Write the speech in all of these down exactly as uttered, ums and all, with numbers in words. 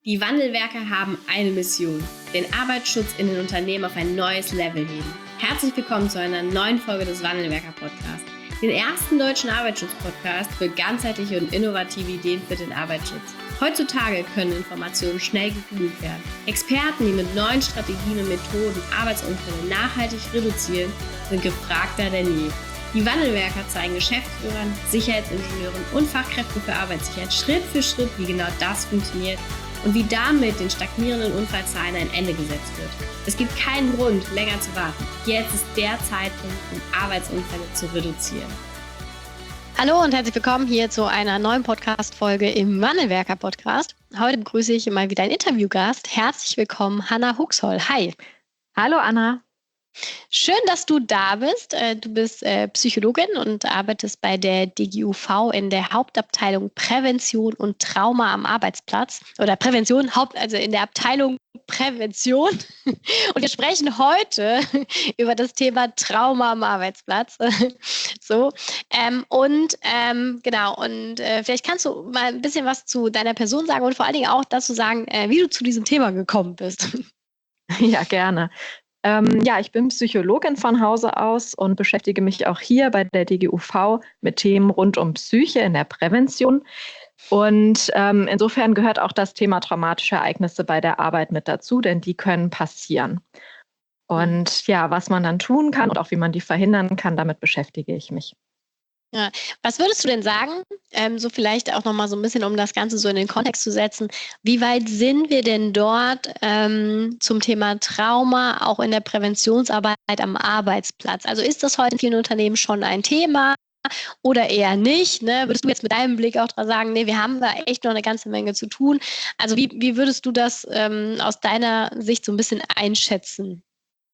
Die Wandelwerker haben eine Mission: den Arbeitsschutz in den Unternehmen auf ein neues Level heben. Herzlich willkommen zu einer neuen Folge des Wandelwerker-Podcasts, den ersten deutschen Arbeitsschutz-Podcast für ganzheitliche und innovative Ideen für den Arbeitsschutz. Heutzutage können Informationen schnell gegoogelt werden. Experten, die mit neuen Strategien und Methoden Arbeitsunfälle nachhaltig reduzieren, sind gefragter denn je. Die Wandelwerker zeigen Geschäftsführern, Sicherheitsingenieuren und Fachkräften für Arbeitssicherheit Schritt für Schritt, wie genau das funktioniert und wie damit den stagnierenden Unfallzahlen ein Ende gesetzt wird. Es gibt keinen Grund, länger zu warten. Jetzt ist der Zeitpunkt, um Arbeitsunfälle zu reduzieren. Hallo und herzlich willkommen hier zu einer neuen Podcast-Folge im Wandelwerker-Podcast. Heute begrüße ich mal wieder einen Interviewgast. Herzlich willkommen, Hanna Huxholl. Hi. Hallo Anna. Schön, dass du da bist. Du bist Psychologin und arbeitest bei der D G U V in der Hauptabteilung Prävention und Trauma am Arbeitsplatz. Oder Prävention, Haupt, also in der Abteilung Prävention. Und wir sprechen heute über das Thema Trauma am Arbeitsplatz. So. Ähm, und ähm, genau, und äh, vielleicht kannst du mal ein bisschen was zu deiner Person sagen und vor allen Dingen auch dazu sagen, äh, wie du zu diesem Thema gekommen bist. Ja, gerne. Ähm, ja, ich bin Psychologin von Hause aus und beschäftige mich auch hier bei der D G U V mit Themen rund um Psyche in der Prävention. Und ähm, insofern gehört auch das Thema traumatische Ereignisse bei der Arbeit mit dazu, denn die können passieren. Und ja, was man dann tun kann und auch wie man die verhindern kann, damit beschäftige ich mich. Ja. Was würdest du denn sagen, ähm, so vielleicht auch nochmal so ein bisschen, um das Ganze so in den Kontext zu setzen, wie weit sind wir denn dort ähm, zum Thema Trauma, auch in der Präventionsarbeit am Arbeitsplatz? Also ist das heute in vielen Unternehmen schon ein Thema oder eher nicht? Ne? Würdest du jetzt mit deinem Blick auch dran sagen, nee, wir haben da echt noch eine ganze Menge zu tun? Also wie, wie würdest du das ähm, aus deiner Sicht so ein bisschen einschätzen?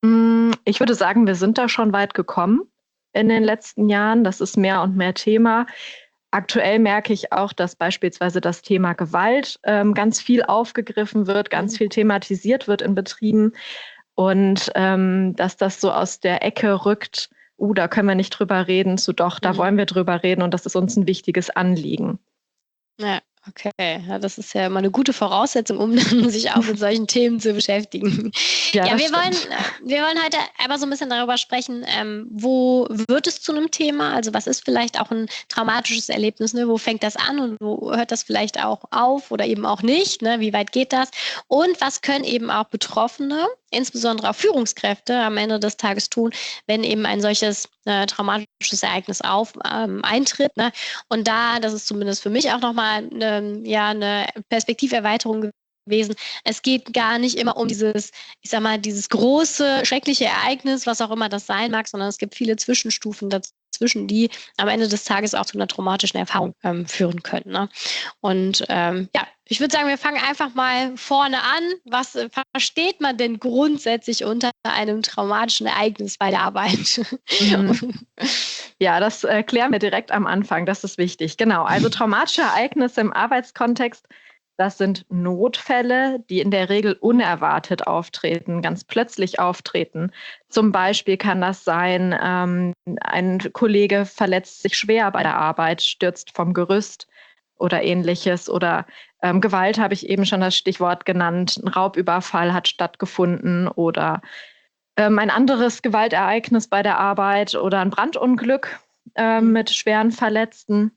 Ich würde sagen, wir sind da schon weit gekommen in den letzten Jahren. Das ist mehr und mehr Thema. Aktuell merke ich auch, dass beispielsweise das Thema Gewalt ähm, ganz viel aufgegriffen wird, ganz viel thematisiert wird in Betrieben und ähm, dass das so aus der Ecke rückt, uh, da können wir nicht drüber reden, zu doch, da mhm. wollen wir drüber reden und das ist uns ein wichtiges Anliegen. Ja. Okay, ja, das ist ja immer eine gute Voraussetzung, um sich auch mit solchen Themen zu beschäftigen. Ja, ja wir, wollen, wir wollen heute aber so ein bisschen darüber sprechen, ähm, wo wird es zu einem Thema? Also was ist vielleicht auch ein traumatisches Erlebnis? Ne? Wo fängt das an und wo hört das vielleicht auch auf oder eben auch nicht? Ne? Wie weit geht das? Und was können eben auch Betroffene, insbesondere auch Führungskräfte, am Ende des Tages tun, wenn eben ein solches äh, traumatisches Ereignis auf, ähm, eintritt. Ne? Und da, das ist zumindest für mich auch nochmal eine ja eine Perspektiverweiterung gewesen. Es geht gar nicht immer um dieses, ich sag mal, dieses große, schreckliche Ereignis, was auch immer das sein mag, sondern es gibt viele Zwischenstufen dazwischen, die am Ende des Tages auch zu einer traumatischen Erfahrung ähm, führen können. Ne? Und ähm, ja, ich würde sagen, wir fangen einfach mal vorne an. Was äh, versteht man denn grundsätzlich unter einem traumatischen Ereignis bei der Arbeit? Mhm. Ja, das äh, klären wir direkt am Anfang. Das ist wichtig. Genau. Also traumatische Ereignisse im Arbeitskontext, das sind Notfälle, die in der Regel unerwartet auftreten, ganz plötzlich auftreten. Zum Beispiel kann das sein, ähm, ein Kollege verletzt sich schwer bei der Arbeit, stürzt vom Gerüst oder ähnliches. Oder ähm, Gewalt habe ich eben schon das Stichwort genannt. Ein Raubüberfall hat stattgefunden oder ähm, ein anderes Gewaltereignis bei der Arbeit oder ein Brandunglück ähm, mit schweren Verletzten.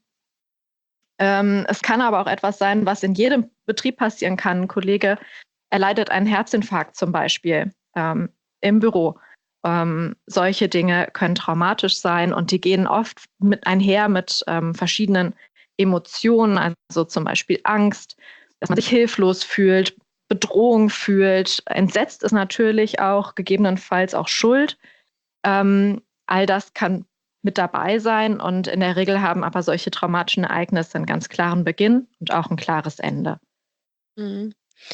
Ähm, es kann aber auch etwas sein, was in jedem Betrieb passieren kann. Ein Kollege erleidet einen Herzinfarkt zum Beispiel ähm, im Büro. Ähm, solche Dinge können traumatisch sein und die gehen oft mit einher mit ähm, verschiedenen Emotionen, also zum Beispiel Angst, dass man sich hilflos fühlt, Bedrohung fühlt. Entsetzt ist natürlich auch gegebenenfalls auch Schuld. Ähm, all das kann mit dabei sein und in der Regel haben aber solche traumatischen Ereignisse einen ganz klaren Beginn und auch ein klares Ende. Mhm.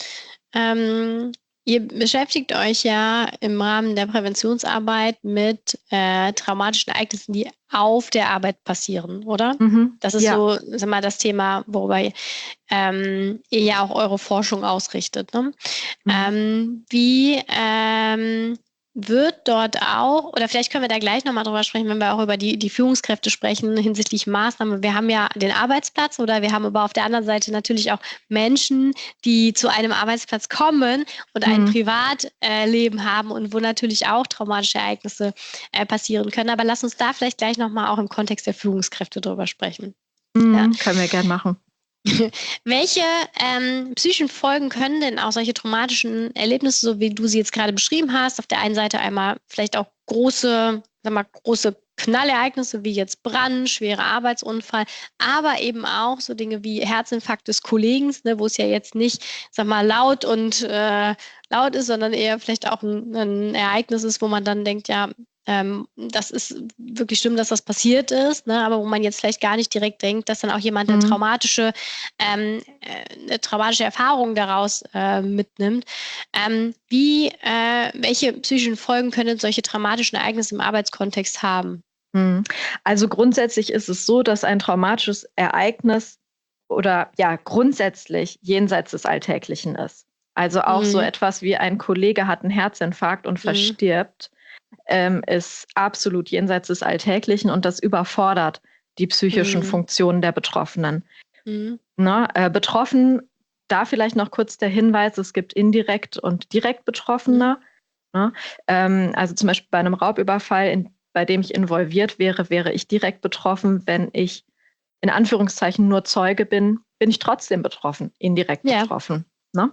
Ähm, ihr beschäftigt euch ja im Rahmen der Präventionsarbeit mit äh, traumatischen Ereignissen, die auf der Arbeit passieren, oder? Mhm. Das ist Ja. so, sag mal, das Thema, worüber ihr, ähm, ihr ja auch eure Forschung ausrichtet. Ne? Mhm. Ähm, wie ähm, wird dort auch, oder vielleicht können wir da gleich nochmal drüber sprechen, wenn wir auch über die, die Führungskräfte sprechen hinsichtlich Maßnahmen. Wir haben ja den Arbeitsplatz oder wir haben aber auf der anderen Seite natürlich auch Menschen, die zu einem Arbeitsplatz kommen und ein Mhm. Privatleben haben und wo natürlich auch traumatische Ereignisse äh, passieren können. Aber lass uns da vielleicht gleich nochmal auch im Kontext der Führungskräfte drüber sprechen. Mhm, Ja. Können wir gern machen. Welche ähm, psychischen Folgen können denn auch solche traumatischen Erlebnisse, so wie du sie jetzt gerade beschrieben hast, auf der einen Seite einmal vielleicht auch große, sag mal, große Knallereignisse wie jetzt Brand, schwerer Arbeitsunfall, aber eben auch so Dinge wie Herzinfarkt des Kollegen, ne, wo es ja jetzt nicht, sag mal, laut und äh, laut ist, sondern eher vielleicht auch ein, ein Ereignis ist, wo man dann denkt, ja, ähm, das ist wirklich schlimm, dass das passiert ist, ne? Aber wo man jetzt vielleicht gar nicht direkt denkt, dass dann auch jemand eine Mhm. traumatische, ähm, äh, eine traumatische Erfahrung daraus äh, mitnimmt. Ähm, wie, äh, welche psychischen Folgen können solche traumatischen Ereignisse im Arbeitskontext haben? Mhm. Also grundsätzlich ist es so, dass ein traumatisches Ereignis oder ja grundsätzlich jenseits des Alltäglichen ist. Also auch so Mhm. etwas wie ein Kollege hat einen Herzinfarkt und Mhm. verstirbt, ähm, ist absolut jenseits des Alltäglichen und das überfordert die psychischen Mhm. Funktionen der Betroffenen. Mhm. Ne? Äh, betroffen, da vielleicht noch kurz der Hinweis, es gibt indirekt und direkt Betroffene. Ne? Ähm, also zum Beispiel bei einem Raubüberfall, in, bei dem ich involviert wäre, wäre ich direkt betroffen. Wenn ich in Anführungszeichen nur Zeuge bin, bin ich trotzdem betroffen, indirekt Ja. betroffen. Ne?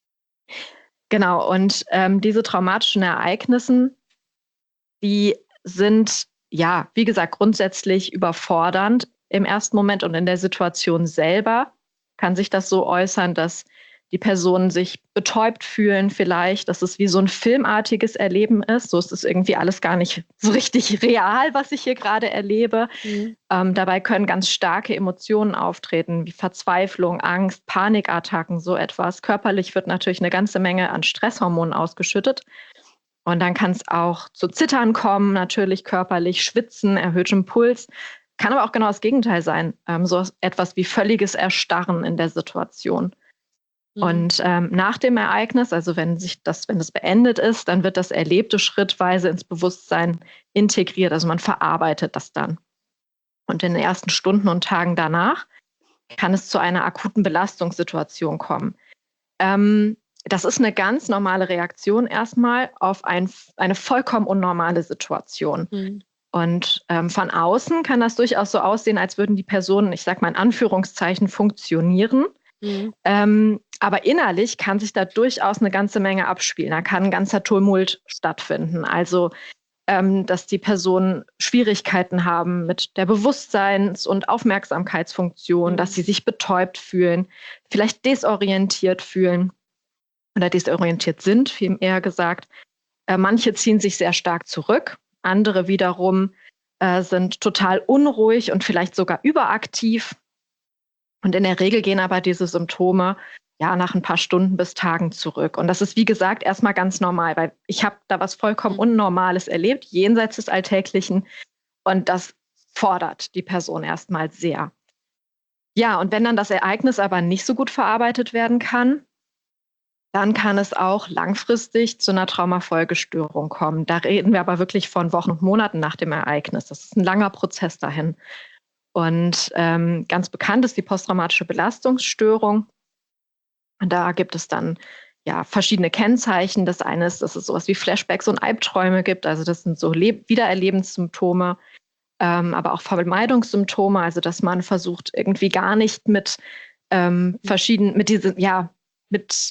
Genau, und ähm, diese traumatischen Ereignisse, die sind, ja, wie gesagt, grundsätzlich überfordernd im ersten Moment und in der Situation selber kann sich das so äußern, dass die Personen sich betäubt fühlen vielleicht, dass es wie so ein filmartiges Erleben ist. So ist es irgendwie alles gar nicht so richtig real, was ich hier gerade erlebe. Mhm. Ähm, dabei können ganz starke Emotionen auftreten, wie Verzweiflung, Angst, Panikattacken, so etwas. Körperlich wird natürlich eine ganze Menge an Stresshormonen ausgeschüttet. Und dann kann es auch zu Zittern kommen, natürlich körperlich, Schwitzen, erhöhtem Puls. Kann aber auch genau das Gegenteil sein, ähm, so etwas wie völliges Erstarren in der Situation. Mhm. Und ähm, nach dem Ereignis, also wenn sich das, wenn es beendet ist, dann wird das Erlebte schrittweise ins Bewusstsein integriert. Also man verarbeitet das dann. Und in den ersten Stunden und Tagen danach kann es zu einer akuten Belastungssituation kommen. Ähm, das ist eine ganz normale Reaktion erstmal auf ein, eine vollkommen unnormale Situation. Mhm. Und ähm, von außen kann das durchaus so aussehen, als würden die Personen, ich sage mal in Anführungszeichen, funktionieren. Mhm. Ähm, aber innerlich kann sich da durchaus eine ganze Menge abspielen. Da kann ein ganzer Tumult stattfinden. Also, ähm, dass die Personen Schwierigkeiten haben mit der Bewusstseins- und Aufmerksamkeitsfunktion, Mhm. dass sie sich betäubt fühlen, vielleicht desorientiert fühlen oder desorientiert sind, viel eher gesagt. Äh, manche ziehen sich sehr stark zurück, andere wiederum äh, sind total unruhig und vielleicht sogar überaktiv. Und in der Regel gehen aber diese Symptome ja nach ein paar Stunden bis Tagen zurück. Und das ist, wie gesagt, erstmal ganz normal, weil ich habe da was vollkommen Mhm. Unnormales erlebt, jenseits des Alltäglichen. Und das fordert die Person erstmal sehr. Ja, und wenn dann das Ereignis aber nicht so gut verarbeitet werden kann, dann kann es auch langfristig zu einer Traumafolgestörung kommen. Da reden wir aber wirklich von Wochen und Monaten nach dem Ereignis. Das ist ein langer Prozess dahin. Und ähm, ganz bekannt ist die posttraumatische Belastungsstörung. Und da gibt es dann ja verschiedene Kennzeichen. Das eine ist, dass es sowas wie Flashbacks und Albträume gibt. Also das sind so Le- Wiedererlebenssymptome, ähm, aber auch Vermeidungssymptome. Also dass man versucht irgendwie gar nicht mit ähm, verschiedenen, mit diesen, ja, mit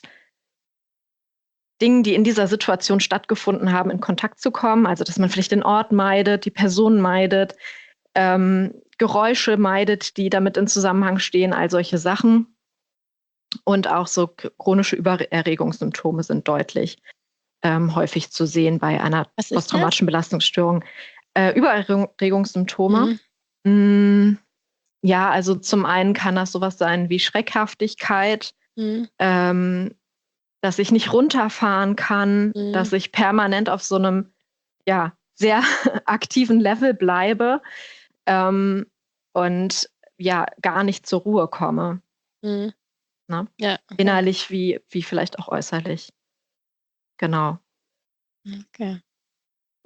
Dingen, die in dieser Situation stattgefunden haben, in Kontakt zu kommen. Also dass man vielleicht den Ort meidet, die Person meidet, ähm, Geräusche meidet, die damit in Zusammenhang stehen, all solche Sachen. Und auch so chronische Übererregungssymptome sind deutlich ähm, häufig zu sehen bei einer Was ist das? posttraumatischen Belastungsstörung. Äh, Übererregungssymptome. Mhm. Mm, ja, also zum einen kann das sowas sein wie Schreckhaftigkeit, Mhm. ähm, dass ich nicht runterfahren kann, Mhm. dass ich permanent auf so einem ja, sehr aktiven Level bleibe ähm, und ja, gar nicht zur Ruhe komme. Mhm. Ne? Ja, okay. Innerlich wie, wie vielleicht auch äußerlich. Genau. Okay.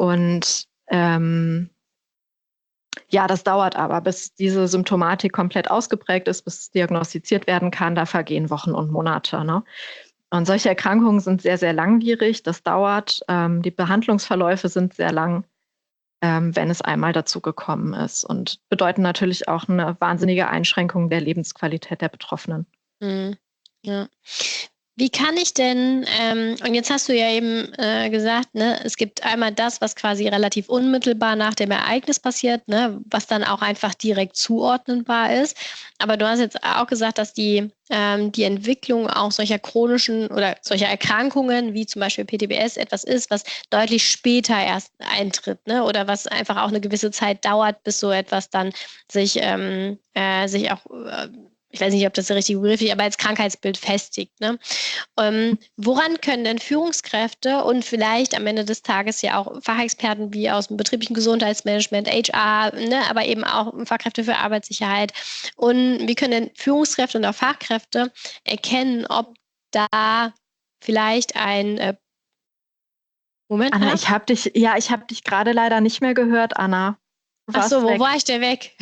Und ähm, ja, das dauert aber, bis diese Symptomatik komplett ausgeprägt ist, bis es diagnostiziert werden kann. Da vergehen Wochen und Monate. Ne? Und solche Erkrankungen sind sehr, sehr langwierig. Das dauert. Ähm, die Behandlungsverläufe sind sehr lang, ähm, wenn es einmal dazu gekommen ist. Und bedeuten natürlich auch eine wahnsinnige Einschränkung der Lebensqualität der Betroffenen. Mhm. Ja. Wie kann ich denn, ähm, und jetzt hast du ja eben äh, gesagt, ne, es gibt einmal das, was quasi relativ unmittelbar nach dem Ereignis passiert, ne, was dann auch einfach direkt zuordnenbar ist. Aber du hast jetzt auch gesagt, dass die, ähm, die Entwicklung auch solcher chronischen oder solcher Erkrankungen wie zum Beispiel P T B S etwas ist, was deutlich später erst eintritt, ne, oder was einfach auch eine gewisse Zeit dauert, bis so etwas dann sich, ähm, äh, sich auch äh, ich weiß nicht, ob das der richtige Begriff ist, aber als Krankheitsbild festigt. Ne? Ähm, woran können denn Führungskräfte und vielleicht am Ende des Tages ja auch Fachexperten wie aus dem betrieblichen Gesundheitsmanagement, H R, ne, aber eben auch Fachkräfte für Arbeitssicherheit und wie können denn Führungskräfte und auch Fachkräfte erkennen, ob da vielleicht ein äh, Moment. Anna, ich habe dich, ja, ich habe dich gerade leider nicht mehr gehört, Anna. Ach so, wo weg. war ich denn weg?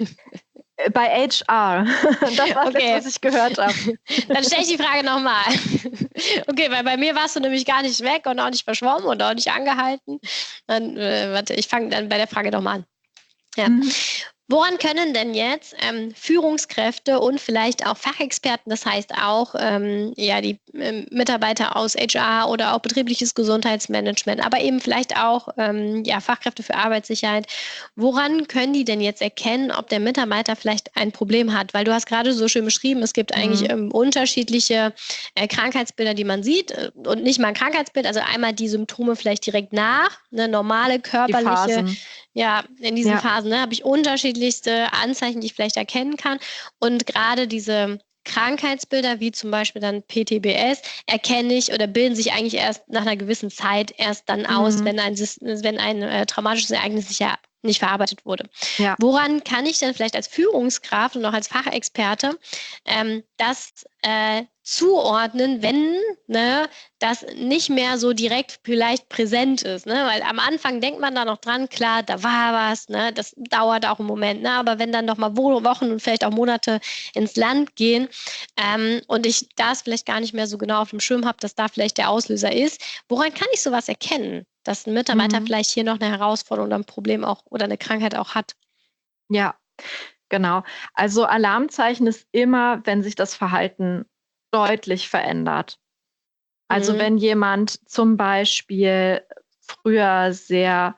Bei H R. Das war okay. Das, was ich gehört habe. Dann stelle ich die Frage nochmal. Okay, weil bei mir warst du nämlich gar nicht weg und auch nicht verschwommen und auch nicht angehalten. Dann, äh, warte, ich fange dann bei der Frage nochmal an. Ja. Mhm. Woran können denn jetzt ähm, Führungskräfte und vielleicht auch Fachexperten, das heißt auch ähm, ja, die ähm, Mitarbeiter aus H R oder auch betriebliches Gesundheitsmanagement, aber eben vielleicht auch ähm, ja, Fachkräfte für Arbeitssicherheit, woran können die denn jetzt erkennen, ob der Mitarbeiter vielleicht ein Problem hat? Weil du hast gerade so schön beschrieben, es gibt mhm. eigentlich ähm, unterschiedliche äh, Krankheitsbilder, die man sieht und nicht mal ein Krankheitsbild, also einmal die Symptome vielleicht direkt nach, eine normale körperliche, ja, in diesen ja. Phasen ne, habe ich unterschiedliche Anzeichen, die ich vielleicht erkennen kann. Und gerade diese Krankheitsbilder, wie zum Beispiel dann P T B S, erkenne ich oder bilden sich eigentlich erst nach einer gewissen Zeit erst dann aus, mhm. wenn ein, wenn ein äh, traumatisches Ereignis nicht, ja, nicht verarbeitet wurde. Ja. Woran kann ich denn vielleicht als Führungskraft und auch als Fachexperte ähm, das äh, zuordnen, wenn ne, das nicht mehr so direkt vielleicht präsent ist? Ne? Weil am Anfang denkt man da noch dran, klar, da war was, ne? Das dauert auch einen Moment, ne? Aber wenn dann noch mal Wochen und vielleicht auch Monate ins Land gehen ähm, und ich das vielleicht gar nicht mehr so genau auf dem Schirm habe, dass da vielleicht der Auslöser ist, woran kann ich sowas erkennen? Dass ein Mitarbeiter mhm. vielleicht hier noch eine Herausforderung oder ein Problem auch oder eine Krankheit auch hat. Ja, genau. Also Alarmzeichen ist immer, wenn sich das Verhalten deutlich verändert. Also mhm. wenn jemand zum Beispiel früher sehr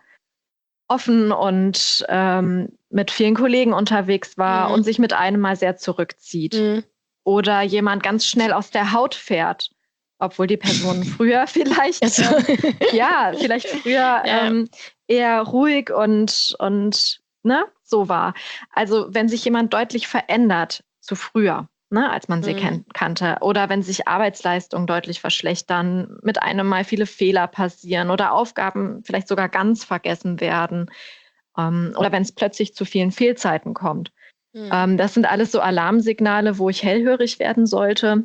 offen und ähm, mit vielen Kollegen unterwegs war mhm. und sich mit einem mal sehr zurückzieht. Mhm. Oder jemand ganz schnell aus der Haut fährt. Obwohl die Person früher vielleicht, also. ähm, ja, vielleicht früher ja. ähm, eher ruhig und, und ne, so war. Also wenn sich jemand deutlich verändert zu früher, ne, als man sie mhm. kenn- kannte, oder wenn sich Arbeitsleistungen deutlich verschlechtern, mit einem Mal viele Fehler passieren oder Aufgaben vielleicht sogar ganz vergessen werden, ähm, oder wenn es plötzlich zu vielen Fehlzeiten kommt. Mhm. Ähm, das sind alles so Alarmsignale, wo ich hellhörig werden sollte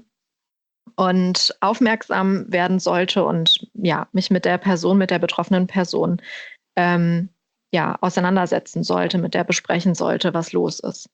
und aufmerksam werden sollte und ja, mich mit der Person, mit der betroffenen Person ähm, ja, auseinandersetzen sollte, mit der besprechen sollte, was los ist.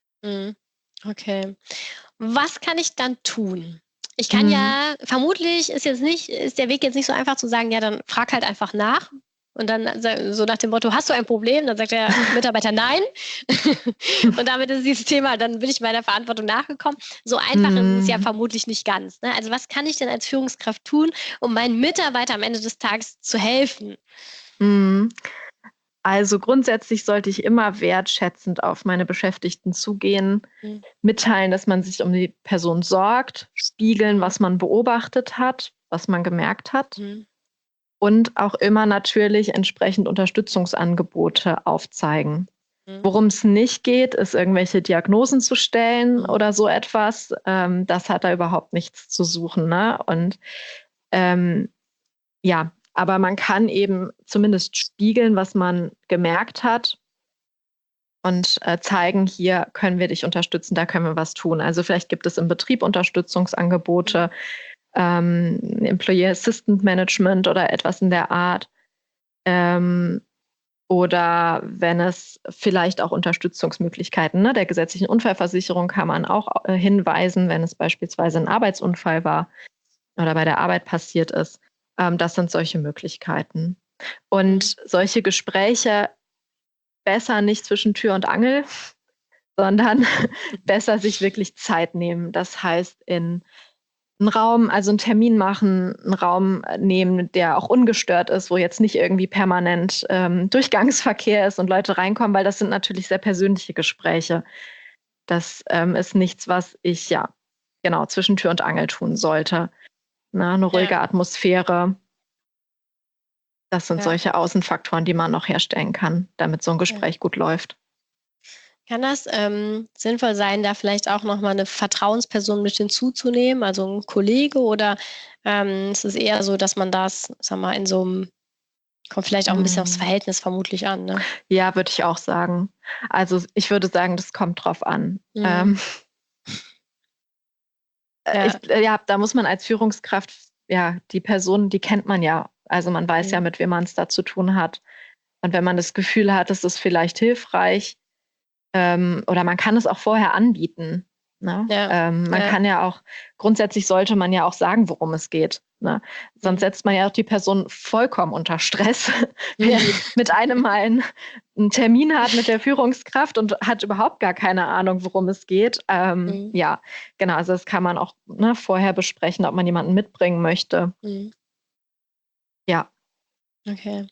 Okay. Was kann ich dann tun? Ich kann mhm. ja, vermutlich ist jetzt nicht, ist der Weg jetzt nicht so einfach zu sagen, ja, dann frag halt einfach nach. Und dann so nach dem Motto, hast du ein Problem? Dann sagt der Mitarbeiter nein. Und damit ist dieses Thema, dann bin ich meiner Verantwortung nachgekommen. So einfach mm. ist es ja vermutlich nicht ganz. Ne? Also was kann ich denn als Führungskraft tun, um meinen Mitarbeiter am Ende des Tages zu helfen? Mm. Also grundsätzlich sollte ich immer wertschätzend auf meine Beschäftigten zugehen, mm. mitteilen, dass man sich um die Person sorgt, spiegeln, was man beobachtet hat, was man gemerkt hat. Mm. Und auch immer natürlich entsprechend Unterstützungsangebote aufzeigen. Mhm. Worum es nicht geht, ist irgendwelche Diagnosen zu stellen mhm. oder so etwas. Ähm, das hat da überhaupt nichts zu suchen. Ne? Und ähm, ja, aber man kann eben zumindest spiegeln, was man gemerkt hat und äh, zeigen, hier können wir dich unterstützen, da können wir was tun. Also vielleicht gibt es im Betrieb Unterstützungsangebote, mhm. Ähm, Employee Assistant Management oder etwas in der Art. Ähm, oder wenn es vielleicht auch Unterstützungsmöglichkeiten, ne, der gesetzlichen Unfallversicherung kann man auch äh, hinweisen, wenn es beispielsweise ein Arbeitsunfall war oder bei der Arbeit passiert ist. Ähm, das sind solche Möglichkeiten. Und solche Gespräche besser nicht zwischen Tür und Angel, sondern besser sich wirklich Zeit nehmen. Das heißt, in einen Raum, also einen Termin machen, einen Raum nehmen, der auch ungestört ist, wo jetzt nicht irgendwie permanent ähm, Durchgangsverkehr ist und Leute reinkommen, weil das sind natürlich sehr persönliche Gespräche. Das ähm, ist nichts, was ich ja genau zwischen Tür und Angel tun sollte. Na, eine ruhige Ja. Atmosphäre. Das sind Ja. solche Außenfaktoren, die man noch herstellen kann, damit so ein Gespräch gut läuft. Kann das ähm, sinnvoll sein, da vielleicht auch nochmal eine Vertrauensperson mit hinzuzunehmen, also ein Kollege, oder ähm, ist es eher so, dass man das, sag mal, in so einem, kommt vielleicht auch ein bisschen aufs Mhm. Verhältnis vermutlich an, ne? Ja, würde ich auch sagen. Also ich würde sagen, das kommt drauf an. Mhm. Ähm, äh, Ja. ich, äh, ja, da muss man als Führungskraft, ja, die Person, die kennt man ja. Also man weiß ja, Mhm. mit wem man es da zu tun hat. Und wenn man das Gefühl hat, es ist vielleicht hilfreich, ähm, oder man kann es auch vorher anbieten. Ne? Ja. Ähm, man Ja. kann ja auch, grundsätzlich sollte man ja auch sagen, worum es geht. Ne? Sonst Mhm. setzt man ja auch die Person vollkommen unter Stress, wenn Ja. die mit einem mal einen, einen Termin hat mit der Führungskraft und hat überhaupt gar keine Ahnung, worum es geht. Ähm, Mhm. Ja, genau. Also das kann man auch ne, vorher besprechen, ob man jemanden mitbringen möchte. Mhm. Ja. Okay.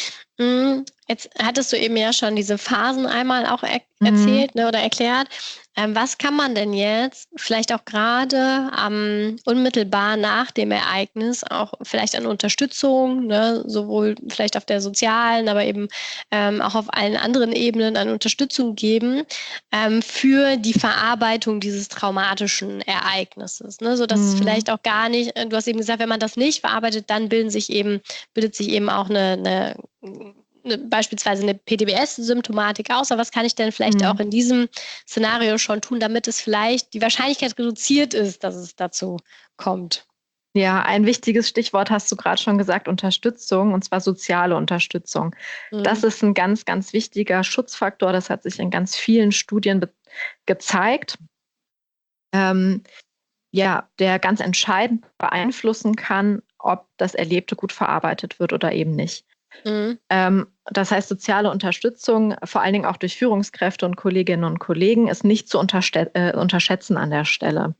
Hm, jetzt hattest du eben ja schon diese Phasen einmal auch er Mhm. erzählt, ne, oder erklärt. Ähm, was kann man denn jetzt vielleicht auch gerade ähm, unmittelbar nach dem Ereignis auch vielleicht an Unterstützung, ne, sowohl vielleicht auf der sozialen, aber eben ähm, auch auf allen anderen Ebenen an Unterstützung geben ähm, für die Verarbeitung dieses traumatischen Ereignisses, ne, sodass es Mhm. vielleicht auch gar nicht, äh, du hast eben gesagt, wenn man das nicht verarbeitet, dann bilden sich eben, bildet sich eben auch eine, eine eine, beispielsweise eine P T B S-Symptomatik aus, aber was kann ich denn vielleicht Mhm. auch in diesem Szenario schon tun, damit es vielleicht die Wahrscheinlichkeit reduziert ist, dass es dazu kommt? Ja, ein wichtiges Stichwort hast du gerade schon gesagt, Unterstützung, und zwar soziale Unterstützung. Das Mhm. ist ein ganz, ganz wichtiger Schutzfaktor. Das hat sich in ganz vielen Studien be- gezeigt, ähm, ja, der ganz entscheidend beeinflussen kann, ob das Erlebte gut verarbeitet wird oder eben nicht. Mhm. Ähm, das heißt, soziale Unterstützung, vor allen Dingen auch durch Führungskräfte und Kolleginnen und Kollegen, ist nicht zu unterste- äh, unterschätzen an der Stelle.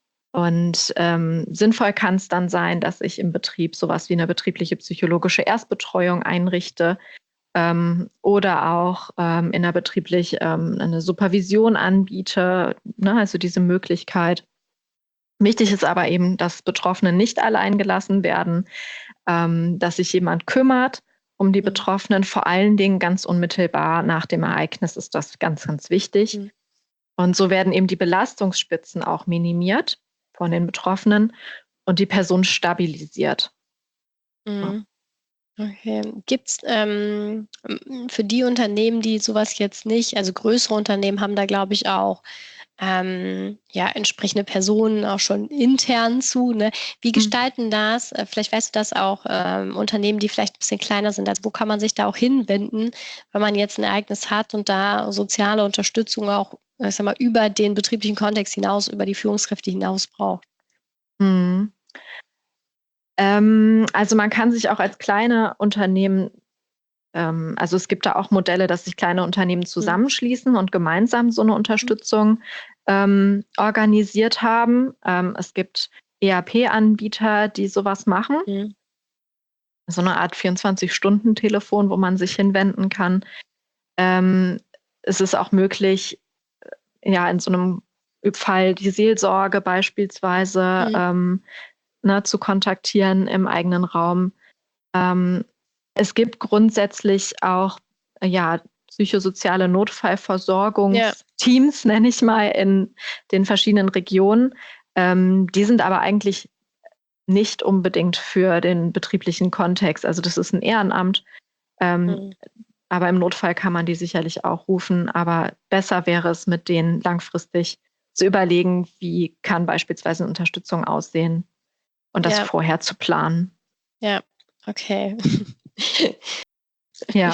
Und ähm, sinnvoll kann es dann sein, dass ich im Betrieb sowas wie eine betriebliche psychologische Erstbetreuung einrichte, ähm, oder auch ähm, innerbetrieblich ähm, eine Supervision anbiete, ne, also diese Möglichkeit. Wichtig ist aber eben, dass Betroffene nicht allein gelassen werden, ähm, dass sich jemand kümmert um die Mhm. Betroffenen, vor allen Dingen ganz unmittelbar nach dem Ereignis ist das ganz, ganz wichtig. Mhm. Und so werden eben die Belastungsspitzen auch minimiert von den Betroffenen und die Person stabilisiert. Ja. Mhm. Okay. Gibt's ähm, m- für die Unternehmen, die sowas jetzt nicht, also größere Unternehmen haben da, glaube ich, auch ähm, ja, entsprechende Personen auch schon intern zu, ne? Wie Mhm. gestalten das? Äh, vielleicht weißt du das auch, ähm, Unternehmen, die vielleicht ein bisschen kleiner sind. Also wo kann man sich da auch hinwenden, wenn man jetzt ein Ereignis hat und da soziale Unterstützung auch, äh, ich sag mal, über den betrieblichen Kontext hinaus, über die Führungskräfte hinaus braucht? Mhm. Ähm, also man kann sich auch als kleine Unternehmen, ähm, also es gibt da auch Modelle, dass sich kleine Unternehmen Mhm. zusammenschließen und gemeinsam so eine Unterstützung ähm, organisiert haben. Ähm, es gibt E R P-Anbieter, die sowas machen. Mhm. So eine Art vierundzwanzig-Stunden-Telefon, wo man sich hinwenden kann. Ähm, es ist auch möglich, ja, in so einem Fall die Seelsorge beispielsweise Mhm. ähm, ne, zu kontaktieren im eigenen Raum. Ähm, Es gibt grundsätzlich auch ja, psychosoziale Ja. Notfallversorgungsteams, nenne ich mal, in den verschiedenen Regionen. Ähm, die sind aber eigentlich nicht unbedingt für den betrieblichen Kontext. Also das ist ein Ehrenamt. Ähm, Mhm. aber im Notfall kann man die sicherlich auch rufen. Aber besser wäre es, mit denen langfristig zu überlegen, wie kann beispielsweise eine Unterstützung aussehen und das Ja. vorher zu planen. Ja. Okay. Ja.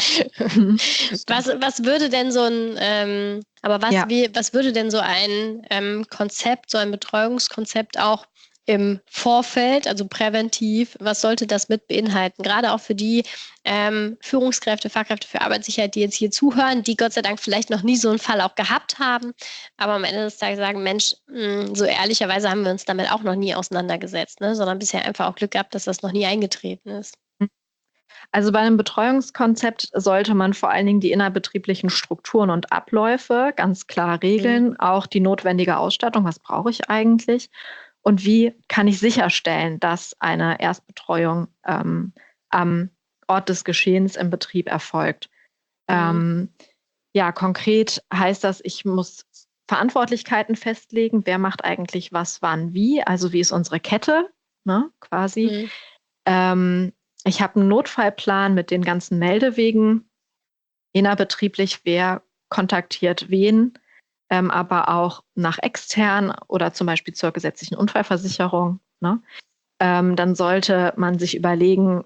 was, was würde denn so ein, ähm, aber was, ja. wie, was würde denn so ein ähm, Konzept, so ein Betreuungskonzept auch im Vorfeld, also präventiv, was sollte das mit beinhalten? Gerade auch für die ähm, Führungskräfte, Fachkräfte für Arbeitssicherheit, die jetzt hier zuhören, die Gott sei Dank vielleicht noch nie so einen Fall auch gehabt haben, aber am Ende des Tages sagen, Mensch, mh, so ehrlicherweise haben wir uns damit auch noch nie auseinandergesetzt, ne? Sondern bisher einfach auch Glück gehabt, dass das noch nie eingetreten ist. Also bei einem Betreuungskonzept sollte man vor allen Dingen die innerbetrieblichen Strukturen und Abläufe ganz klar regeln, mhm. auch die notwendige Ausstattung, was brauche ich eigentlich und wie kann ich sicherstellen, dass eine Erstbetreuung ähm, am Ort des Geschehens im Betrieb erfolgt. Mhm. Ähm, ja, konkret heißt das, ich muss Verantwortlichkeiten festlegen, wer macht eigentlich was, wann, wie, also wie ist unsere Kette, ne, quasi. Mhm. Ähm, Ich habe einen Notfallplan mit den ganzen Meldewegen, innerbetrieblich, wer kontaktiert wen, ähm, aber auch nach extern oder zum Beispiel zur gesetzlichen Unfallversicherung. Ne? Ähm, dann sollte man sich überlegen,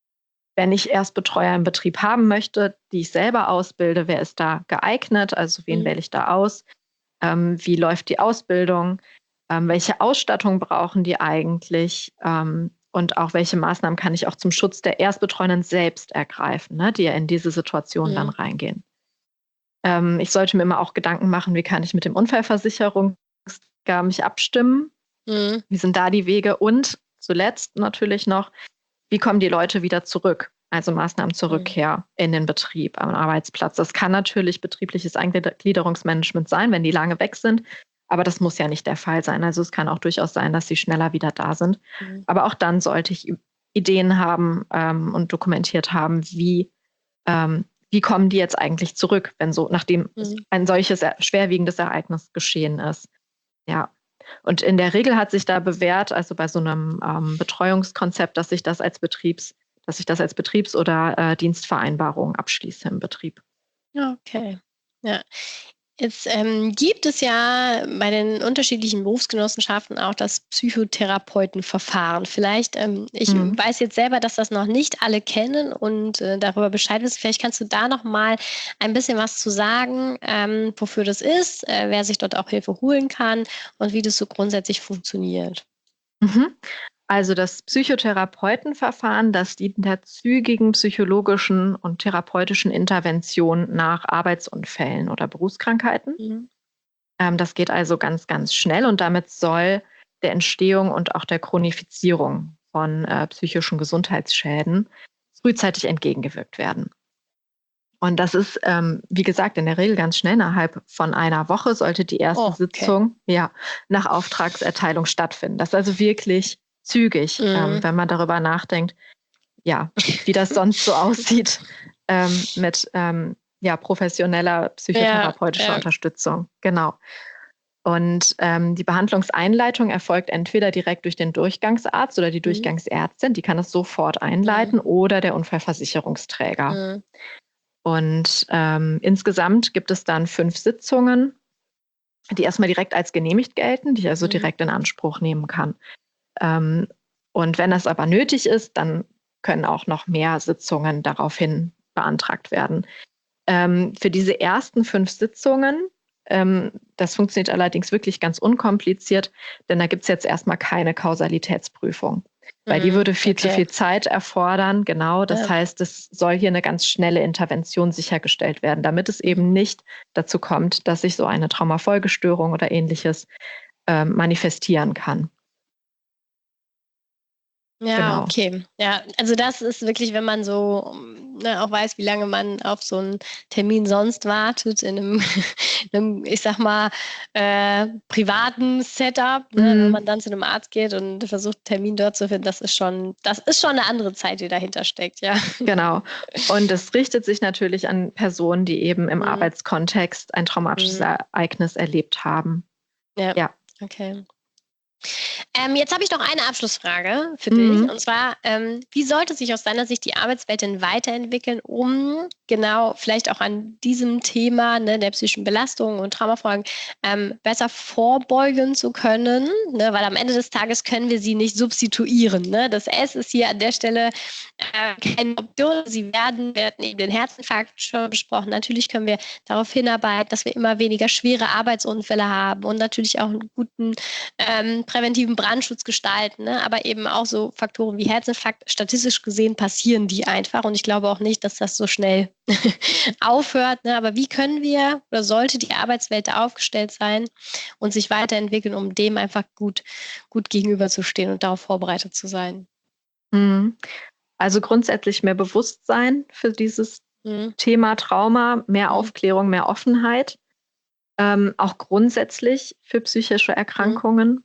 wenn ich Erstbetreuer im Betrieb haben möchte, die ich selber ausbilde, wer ist da geeignet, also wen mhm. wähle ich da aus, ähm, wie läuft die Ausbildung, ähm, welche Ausstattung brauchen die eigentlich, ähm, und auch welche Maßnahmen kann ich auch zum Schutz der Erstbetreuenden selbst ergreifen, ne, die ja in diese Situation mhm. dann reingehen. Ähm, ich sollte mir immer auch Gedanken machen, wie kann ich mit dem Unfallversicherungsträger mich abstimmen, mhm. wie sind da die Wege und zuletzt natürlich noch, wie kommen die Leute wieder zurück, also Maßnahmen zur mhm. Rückkehr in den Betrieb, am Arbeitsplatz. Das kann natürlich betriebliches Eingliederungsmanagement sein, wenn die lange weg sind. Aber das muss ja nicht der Fall sein. Also es kann auch durchaus sein, dass sie schneller wieder da sind. Mhm. Aber auch dann sollte ich Ideen haben ähm, und dokumentiert haben, wie, ähm, wie kommen die jetzt eigentlich zurück, wenn so, nachdem mhm. ein solches schwerwiegendes Ereignis geschehen ist. Ja. Und in der Regel hat sich da bewährt, also bei so einem ähm, Betreuungskonzept, dass ich das als Betriebs, dass ich das als Betriebs- oder äh, Dienstvereinbarung abschließe im Betrieb. Okay. Ja. Jetzt ähm, gibt es ja bei den unterschiedlichen Berufsgenossenschaften auch das Psychotherapeutenverfahren. Vielleicht, ähm, ich mhm. weiß jetzt selber, dass das noch nicht alle kennen und äh, darüber Bescheid wissen. Vielleicht kannst du da noch mal ein bisschen was zu sagen, ähm, wofür das ist, äh, wer sich dort auch Hilfe holen kann und wie das so grundsätzlich funktioniert. Mhm. Also das Psychotherapeutenverfahren, das dient der zügigen psychologischen und therapeutischen Intervention nach Arbeitsunfällen oder Berufskrankheiten. Mhm. Ähm, das geht also ganz, ganz schnell und damit soll der Entstehung und auch der Chronifizierung von äh, psychischen Gesundheitsschäden frühzeitig entgegengewirkt werden. Und das ist, ähm, wie gesagt, in der Regel ganz schnell. Innerhalb von einer Woche sollte die erste oh, okay. Sitzung ja, nach Auftragserteilung stattfinden. Das ist also wirklich zügig, mhm. ähm, wenn man darüber nachdenkt, ja, wie das sonst so aussieht ähm, mit ähm, ja, professioneller psychotherapeutischer ja, ja. Unterstützung. Genau. Und ähm, die Behandlungseinleitung erfolgt entweder direkt durch den Durchgangsarzt oder die Durchgangsärztin, die kann es sofort einleiten, mhm. oder der Unfallversicherungsträger. Mhm. Und ähm, insgesamt gibt es dann fünf Sitzungen, die erstmal direkt als genehmigt gelten, die ich also mhm. direkt in Anspruch nehmen kann. Ähm, und wenn das aber nötig ist, dann können auch noch mehr Sitzungen daraufhin beantragt werden. Ähm, für diese ersten fünf Sitzungen, ähm, das funktioniert allerdings wirklich ganz unkompliziert, denn da gibt es jetzt erstmal keine Kausalitätsprüfung. Weil die würde viel okay. zu viel Zeit erfordern, genau. Das ja. heißt, es soll hier eine ganz schnelle Intervention sichergestellt werden, damit es eben nicht dazu kommt, dass sich so eine Traumafolgestörung oder ähnliches äh, manifestieren kann. Ja, genau. Okay. Ja, also das ist wirklich, wenn man so ne, auch weiß, wie lange man auf so einen Termin sonst wartet, in einem, in einem ich sag mal, äh, privaten Setup, ne, mhm. wenn man dann zu einem Arzt geht und versucht, einen Termin dort zu finden, das ist schon, das ist schon eine andere Zeit, die dahinter steckt, ja. Genau. Und es richtet sich natürlich an Personen, die eben im mhm. Arbeitskontext ein traumatisches mhm. Ereignis erlebt haben. Ja, ja. Okay. Ähm, jetzt habe ich noch eine Abschlussfrage für Mhm. dich. Und zwar, ähm, wie sollte sich aus deiner Sicht die Arbeitswelt denn weiterentwickeln, um genau vielleicht auch an diesem Thema, ne, der psychischen Belastung und Traumafolgen ähm, besser vorbeugen zu können? Ne? Weil am Ende des Tages können wir sie nicht substituieren. Ne? Das S ist hier an der Stelle äh, keine Option. Sie werden, wir hatten eben den Herzinfarkt schon besprochen. Natürlich können wir darauf hinarbeiten, dass wir immer weniger schwere Arbeitsunfälle haben und natürlich auch einen guten ähm, präventiven Brandschutz gestalten, ne? Aber eben auch so Faktoren wie Herzinfarkt, statistisch gesehen passieren die einfach und ich glaube auch nicht, dass das so schnell aufhört, ne? Aber wie können wir oder sollte die Arbeitswelt da aufgestellt sein und sich weiterentwickeln, um dem einfach gut, gut gegenüberzustehen und darauf vorbereitet zu sein? Mhm. Also grundsätzlich mehr Bewusstsein für dieses mhm. Thema Trauma, mehr mhm. Aufklärung, mehr Offenheit. Ähm, auch grundsätzlich für psychische Erkrankungen. Mhm.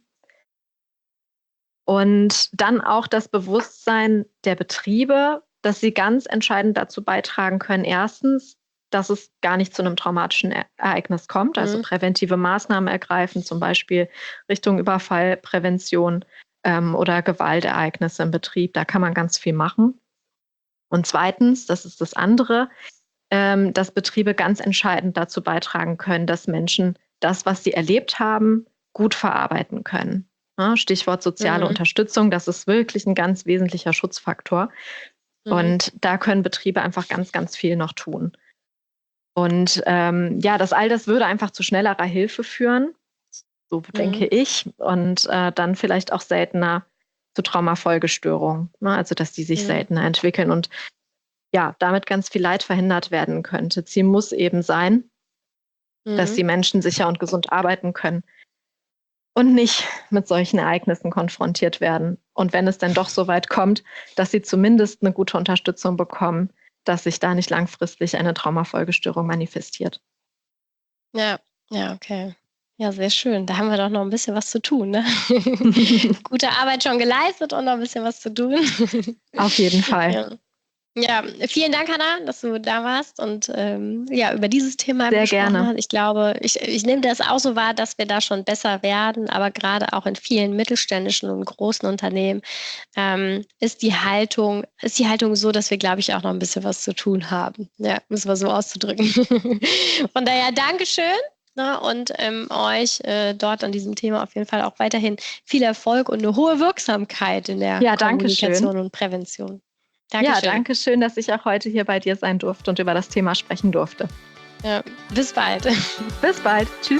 Und dann auch das Bewusstsein der Betriebe, dass sie ganz entscheidend dazu beitragen können, erstens, dass es gar nicht zu einem traumatischen Ereignis kommt, also mhm. präventive Maßnahmen ergreifen, zum Beispiel Richtung Überfallprävention ähm, oder Gewaltereignisse im Betrieb. Da kann man ganz viel machen. Und zweitens, das ist das andere, ähm, dass Betriebe ganz entscheidend dazu beitragen können, dass Menschen das, was sie erlebt haben, gut verarbeiten können. Ja, Stichwort soziale mhm. Unterstützung, das ist wirklich ein ganz wesentlicher Schutzfaktor. Mhm. Und da können Betriebe einfach ganz, ganz viel noch tun. Und ähm, ja, das all das würde einfach zu schnellerer Hilfe führen, so mhm. denke ich, und äh, dann vielleicht auch seltener zu Traumafolgestörungen, ne? Also dass die sich mhm. seltener entwickeln und ja, damit ganz viel Leid verhindert werden könnte. Ziel muss eben sein, mhm. dass die Menschen sicher und gesund arbeiten können und nicht mit solchen Ereignissen konfrontiert werden. Und wenn es dann doch so weit kommt, dass sie zumindest eine gute Unterstützung bekommen, dass sich da nicht langfristig eine Traumafolgestörung manifestiert. Ja, ja, okay. Ja, sehr schön. Da haben wir doch noch ein bisschen was zu tun, ne? Gute Arbeit schon geleistet und noch ein bisschen was zu tun. Auf jeden Fall. Ja. Ja, vielen Dank, Hannah, dass du da warst und ähm, ja, über dieses Thema Sehr gesprochen gerne. hast. Ich glaube, ich, ich nehme das auch so wahr, dass wir da schon besser werden, aber gerade auch in vielen mittelständischen und großen Unternehmen ähm, ist die Haltung, ist die Haltung so, dass wir, glaube ich, auch noch ein bisschen was zu tun haben. Ja, müssen wir so auszudrücken. Von daher Dankeschön. Ne, und ähm, euch äh, dort an diesem Thema auf jeden Fall auch weiterhin viel Erfolg und eine hohe Wirksamkeit in der ja, Kommunikation und Prävention. Dankeschön. Ja, danke schön, dass ich auch heute hier bei dir sein durfte und über das Thema sprechen durfte. Ja, bis bald. Bis bald. Tschüss.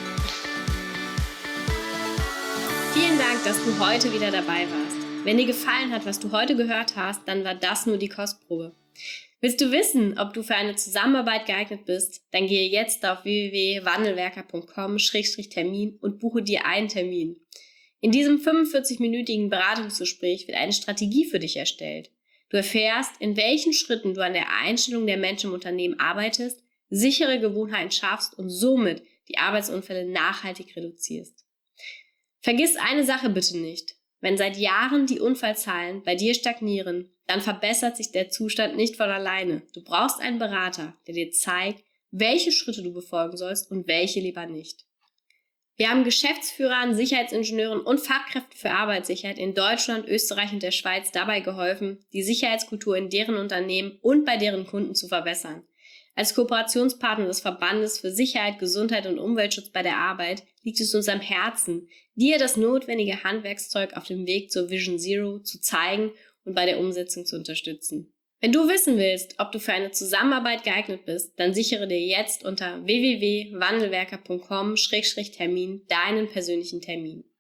Vielen Dank, dass du heute wieder dabei warst. Wenn dir gefallen hat, was du heute gehört hast, dann war das nur die Kostprobe. Willst du wissen, ob du für eine Zusammenarbeit geeignet bist? Dann gehe jetzt auf w w w punkt wandelwerker punkt com Schrägstrich Termin und buche dir einen Termin. In diesem fünfundvierzig-minütigen Beratungsgespräch wird eine Strategie für dich erstellt. Du erfährst, in welchen Schritten du an der Einstellung der Menschen im Unternehmen arbeitest, sichere Gewohnheiten schaffst und somit die Arbeitsunfälle nachhaltig reduzierst. Vergiss eine Sache bitte nicht. Wenn seit Jahren die Unfallzahlen bei dir stagnieren, dann verbessert sich der Zustand nicht von alleine. Du brauchst einen Berater, der dir zeigt, welche Schritte du befolgen sollst und welche lieber nicht. Wir haben Geschäftsführern, Sicherheitsingenieuren und Fachkräften für Arbeitssicherheit in Deutschland, Österreich und der Schweiz dabei geholfen, die Sicherheitskultur in deren Unternehmen und bei deren Kunden zu verbessern. Als Kooperationspartner des Verbandes für Sicherheit, Gesundheit und Umweltschutz bei der Arbeit liegt es uns am Herzen, dir das notwendige Handwerkszeug auf dem Weg zur Vision Zero zu zeigen und bei der Umsetzung zu unterstützen. Wenn du wissen willst, ob du für eine Zusammenarbeit geeignet bist, dann sichere dir jetzt unter w w w punkt wandelwerker punkt com Schrägstrich Termin deinen persönlichen Termin.